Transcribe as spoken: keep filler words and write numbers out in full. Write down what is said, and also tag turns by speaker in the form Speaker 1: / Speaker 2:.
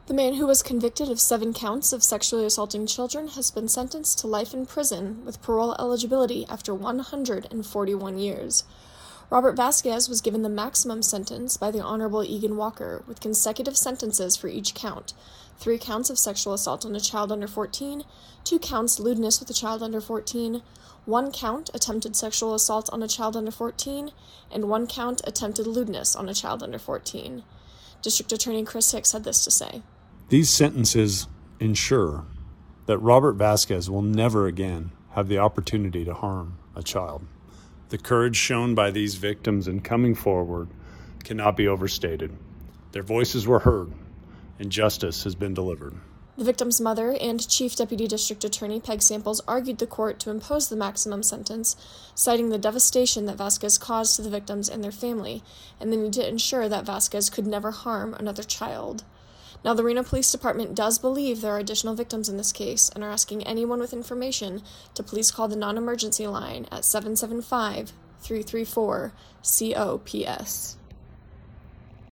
Speaker 1: The man who was convicted of seven counts of sexually assaulting children has been sentenced to life in prison with parole eligibility after one hundred forty-one years. Robert Vasquez was given the maximum sentence by the Honorable Egan Walker, with consecutive sentences for each count: three counts of sexual assault on a child under fourteen, two counts lewdness with a child under fourteen, one count attempted sexual assault on a child under fourteen, and one count attempted lewdness on a child under fourteen. District Attorney Chris Hicks had this to say.
Speaker 2: These sentences ensure that Robert Vasquez will never again have the opportunity to harm a child. The courage shown by these victims in coming forward cannot be overstated. Their voices were heard, and justice has been delivered.
Speaker 1: The victim's mother and Chief Deputy District Attorney Peg Samples argued the court to impose the maximum sentence, citing the devastation that Vasquez caused to the victims and their family, and the need to ensure that Vasquez could never harm another child. Now, the Reno Police Department does believe there are additional victims in this case and are asking anyone with information to please call the non-emergency line at seven seven five, three three four, C O P S.